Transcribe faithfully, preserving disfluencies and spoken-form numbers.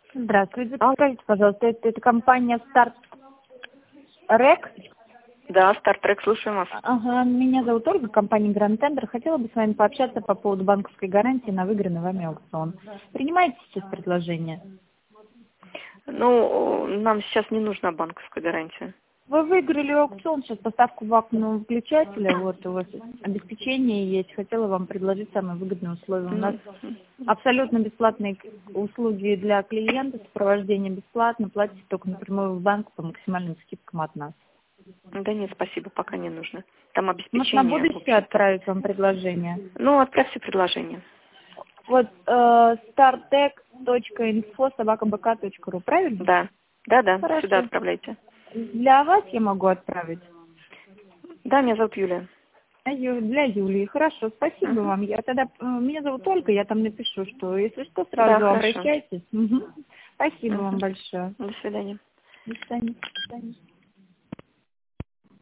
Здравствуйте. Скажите, пожалуйста, это, это компания StartRec? Да, StartRec, слушаем вас. Ага, меня зовут Ольга, компания Grand Tender. Хотела бы с вами пообщаться по поводу банковской гарантии на выигранный вами аукцион. Принимаете сейчас предложение? Ну, нам сейчас не нужна банковская гарантия. Вы выиграли аукцион, сейчас поставку вакуумного выключателя, вот у вас обеспечение есть. Хотела вам предложить самые выгодные условия. У нас абсолютно бесплатные услуги для клиентов, сопровождение бесплатно, платите только напрямую в банк по максимальным скидкам от нас. Да нет, спасибо, пока не нужно. Там Может, на обеспечение. будущее отправить вам предложение? Ну, отправьте предложение. Вот э, startec точка info собака бэ ка точка ру, правильно? Да, да, да, Хорошо. сюда отправляйте. Для вас я могу отправить? Да, меня зовут Юлия. А, Ю- Для Юлии. Хорошо, спасибо Мгм. вам. Я тогда, э, меня зовут Ольга, я там напишу, что если что, Да, сразу хорошо. обращайтесь. Мгм. Спасибо вам Мгм. большое. До свидания. До свидания. До свидания.